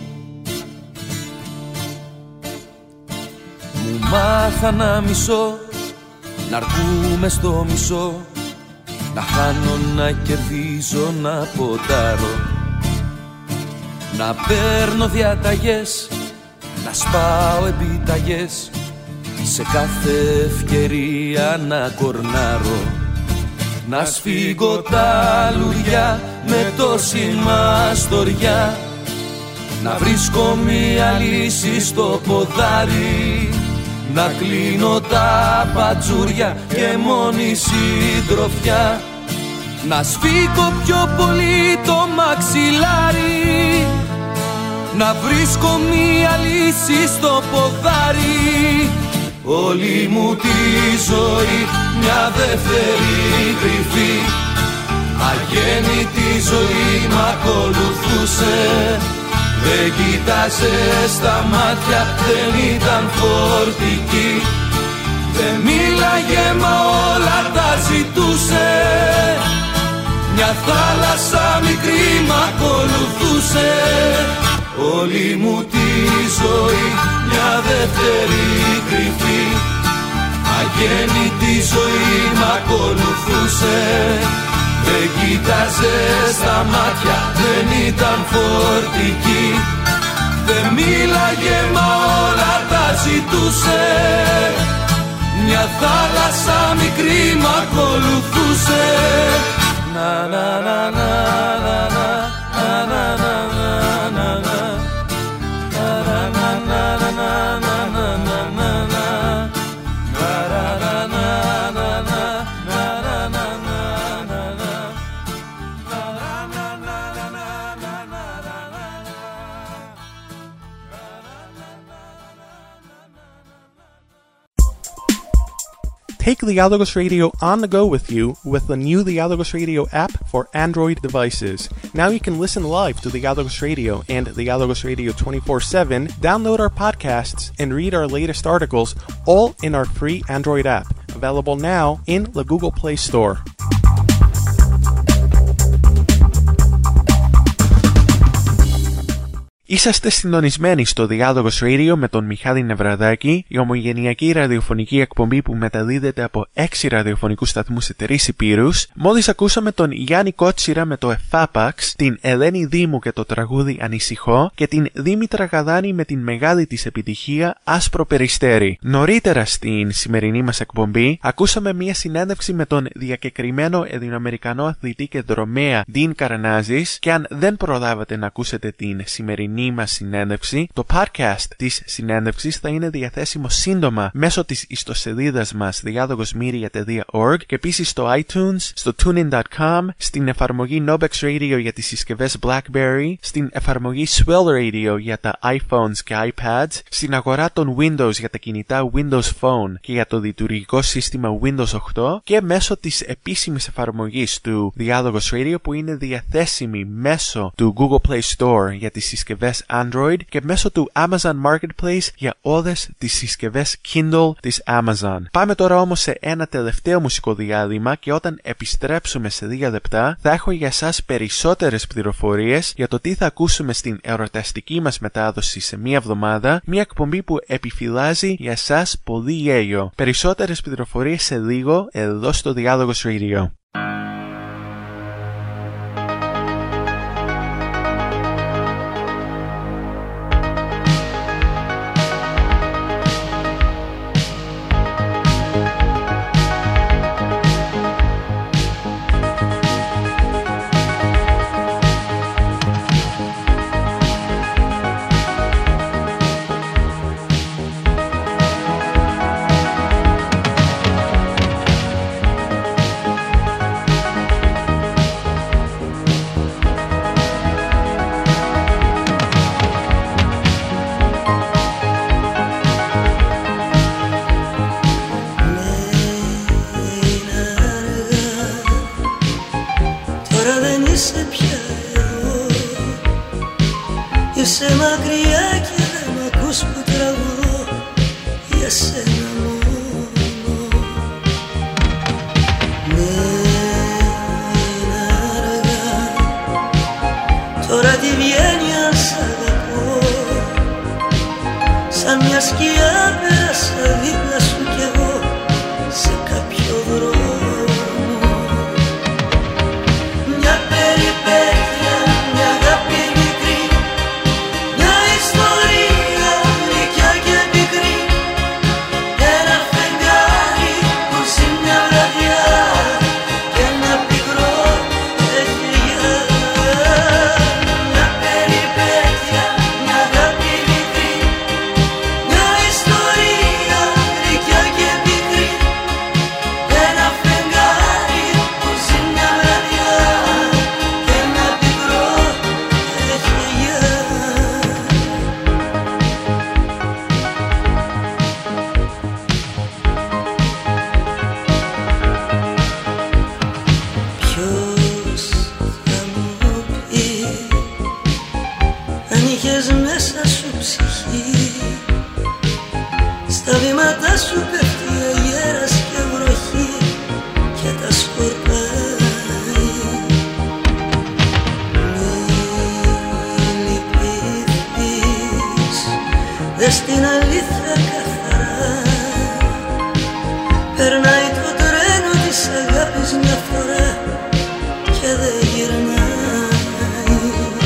Μου μάθα να μισώ, να αρκούμε στο μισό, να χάνω, να κερδίζω, να ποντάρω, να παίρνω διαταγές, να σπάω επιταγές, σε κάθε ευκαιρία να κορνάρω, να σφίγγω τα λουριά με τόση μαστοριά, να βρίσκω μία λύση στο ποδάρι, να κλείνω τα πατζούρια και μόνη συντροφιά να σφίγγω πιο πολύ το μαξιλάρι, να βρίσκω μία λύση στο ποδάρι. Όλη μου τη ζωή μια δεύτερη κρυφή, αγέννητη ζωή μ' ακολουθούσε. Δεν κοίταζε στα μάτια, δεν ήταν φορτική, δεν μίλαγε μα όλα τα ζητούσε. Μια θάλασσα μικρή μ' ακολουθούσε. Όλη μου τη ζωή μια δεύτερη κρυφή, αγέννητη ζωή μ' ακολουθούσε. Δεν κοίταζε στα μάτια, δεν ήταν φορτική, δεν μίλαγε μα όλα τα ζητούσε. Μια θάλασσα μικρή μ' ακολουθούσε. Να να να να να να να να να να. Take Dialogos Radio on the go with you with the new Dialogos Radio app for Android devices. Now you can listen live to Dialogos Radio and Dialogos Radio twenty-four seven, download our podcasts, and read our latest articles, all in our free Android app, available now in the Google Play Store. Είσαστε συντονισμένοι στο Διάλογος Radio με τον Μιχάλη Νευραδάκη, η ομογενειακή ραδιοφωνική εκπομπή που μεταδίδεται από έξι ραδιοφωνικούς σταθμούς σε τρεις υπήρους. Μόλις ακούσαμε τον Γιάννη Κότσιρα με το Εφάπαξ, την Ελένη Δήμου και το τραγούδι Ανησυχώ και την Δήμητρα Γαδάνη με την μεγάλη της επιτυχία Άσπρο Περιστέρι. Νωρίτερα στην σημερινή μας εκπομπή ακούσαμε μια συνέντευξη με τον διακεκριμένο Ελληνοαμερικανό αθλητή και δρομέα Ντίν Καρνάζης, και αν δεν προλάβατε να ακούσετε την σημερινή μας συνέντευξη, το podcast της συνέντευξης θα είναι διαθέσιμο σύντομα μέσω της ιστοσελίδας μας dialogosmedia τελεία org και επίσης στο iTunes, στο tunein τελεία com, στην εφαρμογή Nobex Radio για τις συσκευές BlackBerry, στην εφαρμογή Swell Radio για τα iPhones και iPads, στην αγορά των Windows για τα κινητά Windows Phone και για το λειτουργικό σύστημα Windows οκτώ, και μέσω της επίσημης εφαρμογής του Dialogos Radio που είναι διαθέσιμη μέσω του Google Play Store για τις συσκευές Android και μέσω του Amazon Marketplace για όλες τις συσκευές Kindle της Amazon. Πάμε τώρα όμως σε ένα τελευταίο μουσικό διάλειμμα και όταν επιστρέψουμε σε λίγα λεπτά θα έχω για σας περισσότερες πληροφορίες για το τι θα ακούσουμε στην εορταστική μας μετάδοση σε μία εβδομάδα, μία εκπομπή που επιφυλάζει για σας πολύ γέλιο. Περισσότερες πληροφορίες σε λίγο εδώ στο Dialogos Radio. Είσαι μακριά και δεν μ' ακούς που τραγουδώ για σένα μόνο. Ναι, είναι αργά, τώρα τι βγαίνει αν σ' αγαπώ. Σαν μια σκιά πέρασα δίπλα σου κι εγώ σε κάποιο δρόμο. Μια περιπέτεια, μια αγάπη μικρή, μια ιστορία γλυκιά και πικρή. Ένα φεγγάρι που ζει μια βραδιά και ένα πικρό έφυγε. Μια περιπέτεια, μια αγάπη μικρή, μια ιστορία γλυκιά πέφτει αγέρας και βροχή και τα σκορπάει. Μη λυπηθείς, δες την αλήθεια καθαρά. Περνάει το τρένο της αγάπης μια φορά και δεν γυρνάει.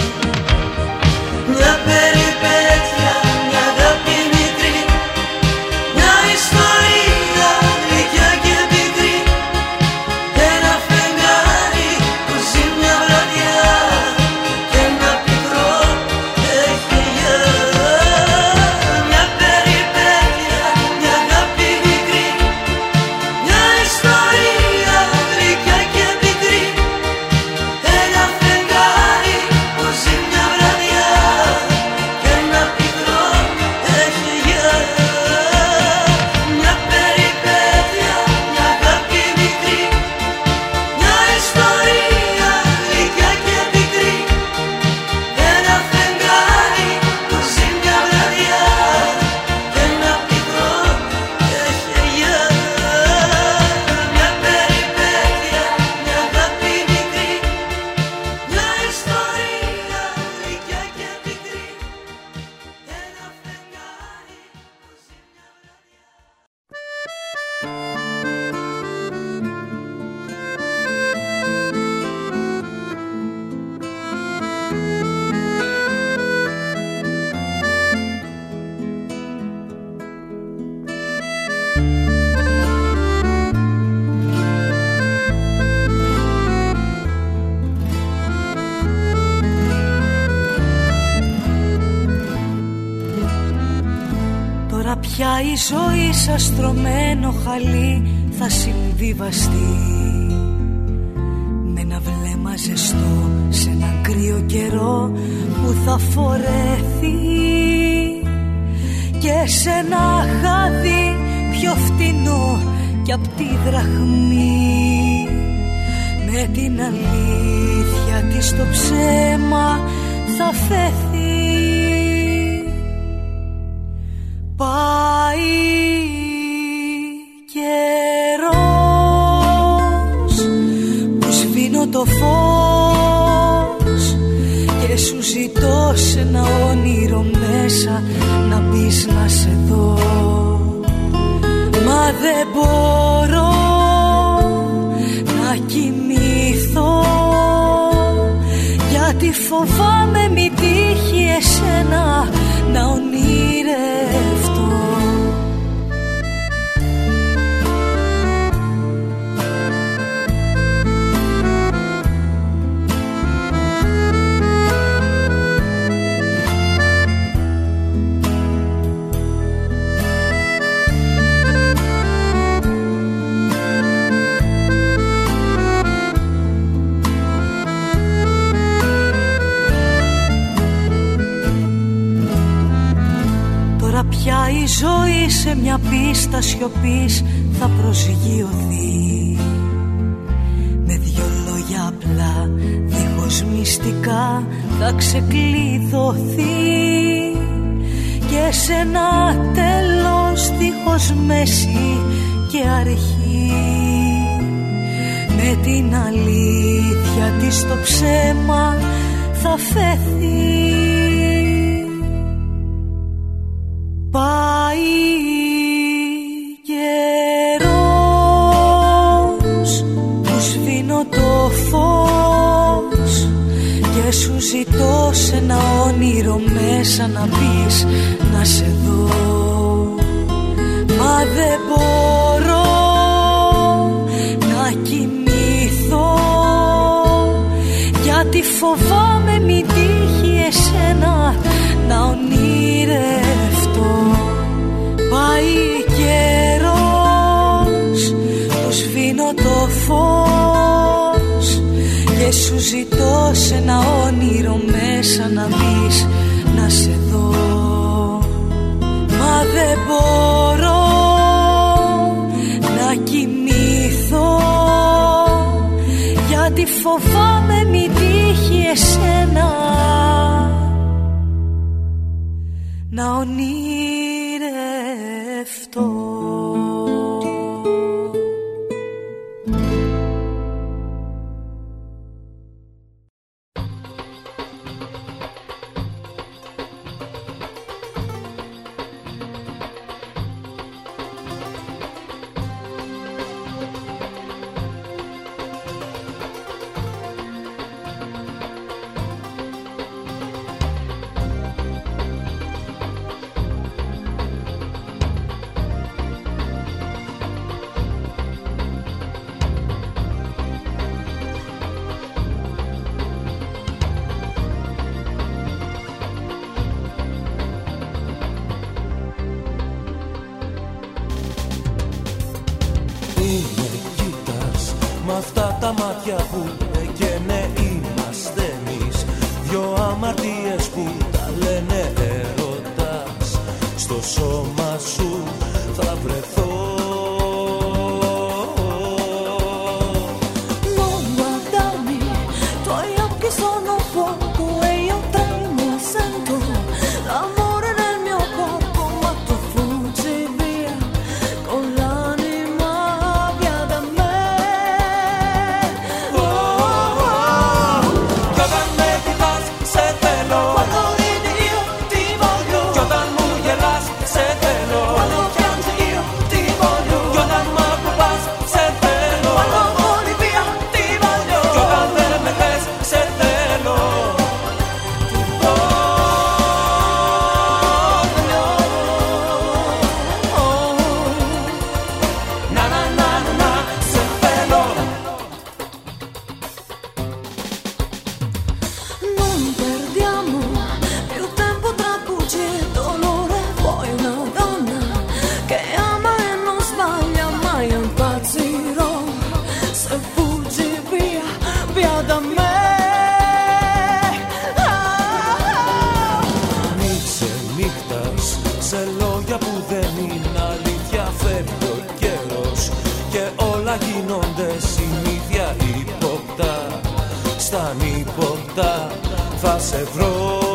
Μια περιπέτεια, μια αγάπη μικρή, μια ιστορία γλυκιά και πικρή. Ένα φεγγάρι που ζει μια βραδιά και ένα πικρό έχει γεια. Μια περιπέτεια, μια αγάπη μικρή, μια ιστορία γλυκιά και πικρή. Ένα φεγγάρι που ζει μια βραδιά και ένα πικρό έχει γεια. Μια περιπέτεια, μια αγάπη μικρή, μια ιστορία γλυκιά και πικρή. Ένα φεγγάρι που ζει μια βραδιά και ένα πικρό έχει γεια. Μια περιπέτεια, μια αγάπη μικρή, μια ιστορία γλυκιά και πικρή. Ένα φεγγάρι που ζει μια βραδιά. Τώρα πια η ζωή σαν στρωμένο χαλί θα συμβιβαστεί με ένα βλέμμα ζεστό σε έναν κρύο καιρό που θα φορεθεί και σε ένα χάδι πιο φτηνό κι απ' τη δραχμή. Με την αλήθεια της το ψέμα θα φεθεί. Πάει καιρός που σβήνω το φως και σου ζητώ σε ένα όνειρο μέσα να μπεις να σε δω. Μα δεν μπορώ να κοιμηθώ γιατί φοβάμαι μη τύχει εσένα να ονειρευτώ. Πια η ζωή σε μια πίστα σιωπής θα προσγειωθεί με δυο λόγια απλά δίχως μυστικά θα ξεκλειδωθεί και σε ένα τέλος δίχως μέση και αρχή. Με την αλήθεια της το ψέμα θα φεθεί. Πάει καιρός που σβήνω το φως και σου ζητώ σε ένα όνειρο μέσα να μπεις να σε δω. Μα δεν μπορώ να κοιμηθώ γιατί φοβάμαι μη τύχει εσένα να ονειρευτώ. Πάει καιρός που σβήνω το φως και σου ζητώ σε ένα όνειρο μέσα να μπεις να σε δω. Μα δεν μπορώ να κοιμηθώ γιατί φοβάμαι μη τύχει εσένα να ονειρευτώ. Μη με κοιτάς μ' αυτά τα μάτια που λένε και ναι είμαστε εμείς. Δυο αμαρτίες που τα λένε ερωτάς. Στο σώμα σου θα βρεθώ. Θα σε βρω.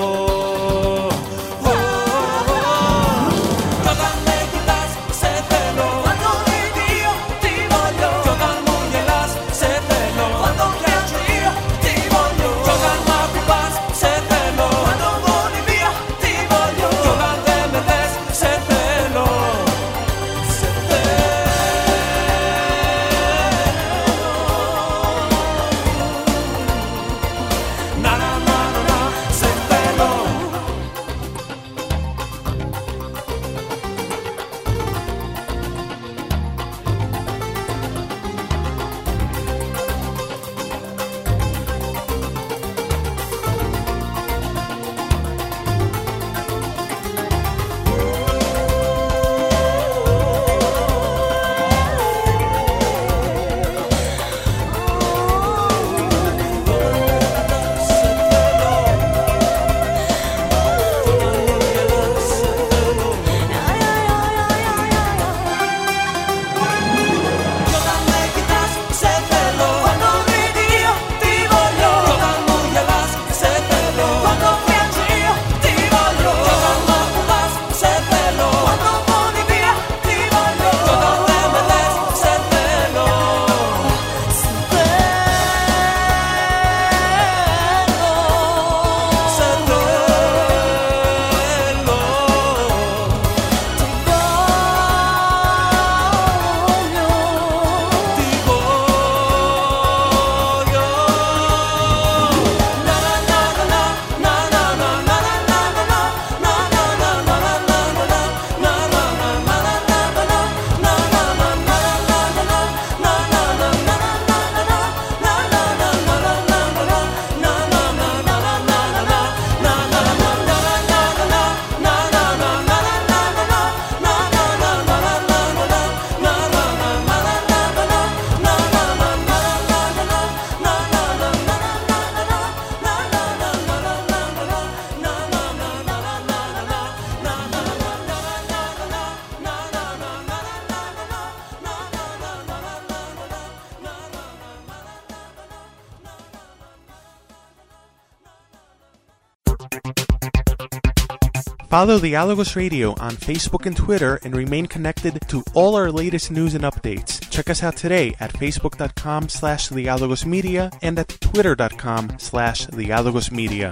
Follow Dialogos Radio on Facebook and Twitter and remain connected to all our latest news and updates. Check us out today at facebook.com slash dialogosmedia and at twitter.com slash dialogosmedia.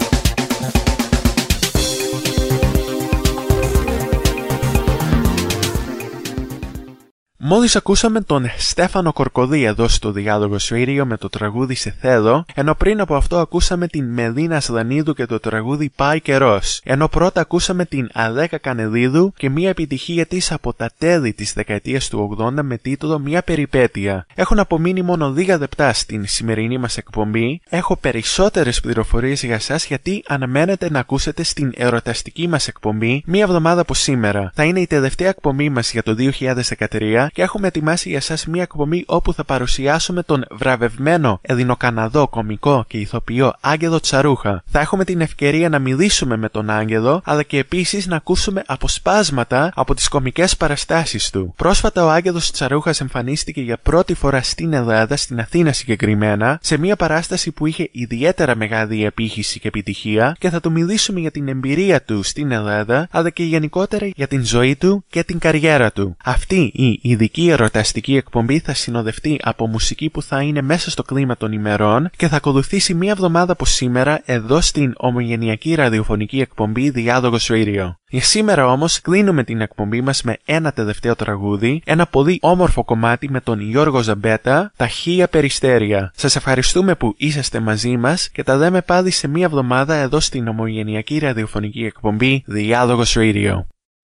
Μόλις ακούσαμε τον Στέφανο Κορκωδή εδώ στο Dialogos Radio με το τραγούδι «Σε θέλω», ενώ πριν από αυτό ακούσαμε την Μελίνα Ασλανίδου και το τραγούδι «Πάει καιρός», ενώ πρώτα ακούσαμε την Αλέκα Κανεδίδου και μια επιτυχία της από τα τέλη της δεκαετίας του ογδόντα με τίτλο «Μια περιπέτεια». Έχουν απομείνει μόνο λίγα λεπτά στην σημερινή μας εκπομπή. Έχω περισσότερες πληροφορίες για σας γιατί αναμένετε να ακούσετε στην εορταστική μας εκπομπή μία εβδομάδα από σήμερα. Θα είναι η τελευταία εκπομπή μας για το δύο χιλιάδες δεκατρία και έχουμε ετοιμάσει για σας μια εκπομπή όπου θα παρουσιάσουμε τον βραβευμένο Ελληνοκαναδό κωμικό και ηθοποιό Άγγελο Τσαρούχα. Θα έχουμε την ευκαιρία να μιλήσουμε με τον Άγγελο, αλλά και επίσης να ακούσουμε αποσπάσματα από τις κωμικές παραστάσεις του. Πρόσφατα ο Άγγελος Τσαρούχας εμφανίστηκε για πρώτη φορά στην Ελλάδα, στην Αθήνα συγκεκριμένα, σε μια παράσταση που είχε ιδιαίτερα μεγάλη επίχυση και επιτυχία, και θα του μιλήσουμε για την εμπειρία του στην Ελλάδα, αλλά και γενικότερα για την ζωή του και την καριέρα του. Αυτή η ειδική ερωταστική εκπομπή θα συνοδευτεί από μουσική που θα είναι μέσα στο κλίμα των ημερών και θα ακολουθήσει μία εβδομάδα από σήμερα εδώ στην ομογενειακή ραδιοφωνική εκπομπή Διάλογος Radio. Για σήμερα όμως κλείνουμε την εκπομπή μας με ένα τελευταίο τραγούδι, ένα πολύ όμορφο κομμάτι με τον Γιώργο Ζαμπέτα, τα χίλια περιστέρια. Σας ευχαριστούμε που είσαστε μαζί μας και τα λέμε πάλι σε μία εβδομάδα εδώ στην ομογενειακή ραδιοφωνική εκπομπή Διάλογος Radio.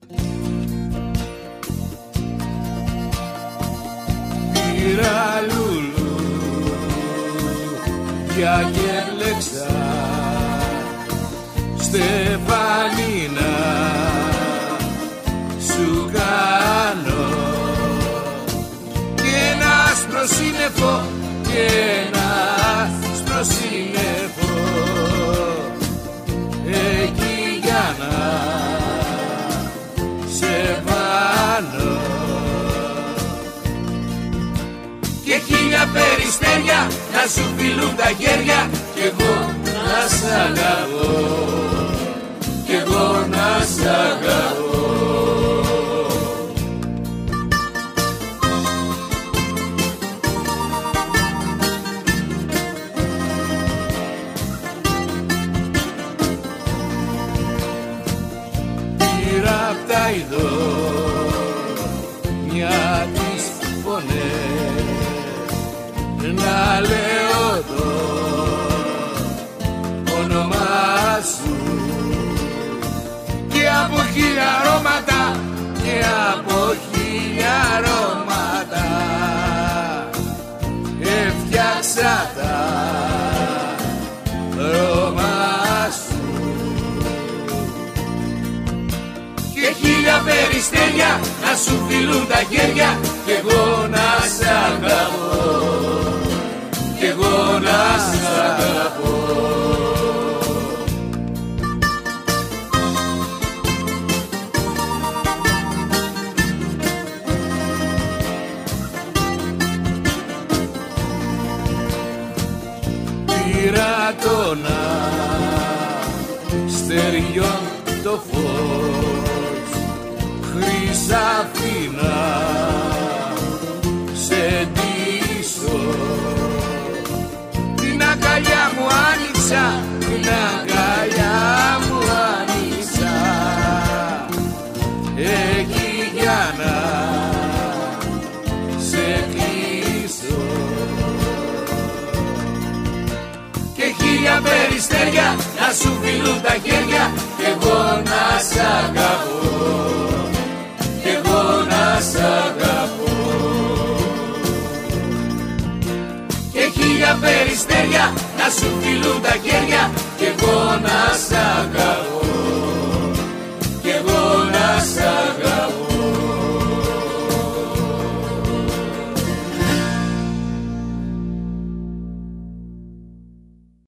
Πήρα λουλού για γέλεξα Στεφανίνα σου κάνω και ένα άσπρο σύννεφο και ένα άσπρο σύννεφο εκεί για να σε βάνω και χίλια περιστέρια να σου φιλούν τα χέρια κι εγώ να σ' αγαπώ, κι εγώ να σ' αγαπώ. Πήρα απ' τα ειδώ μια τις φωνές να λέω το όνομά σου και από χίλια αρώματα και από χίλια αρώματα έφτιαξα τα αρώμα σου και χίλια περιστέρια να σου φιλούν τα χέρια κι εγώ να σ' αγαπώ, κι εγώ να σ' αγαπώ. Πήρα τον αστεριών το φως χρυσάφινα σε ντύσω την αγκαλιά μου άνοιξα, την αγκαλιά μου άνοιξα εκεί για να σε κλείσω και χίλια περιστέρια να σου φιλούν τα χέρια κι εγώ να σ' αγαπώ,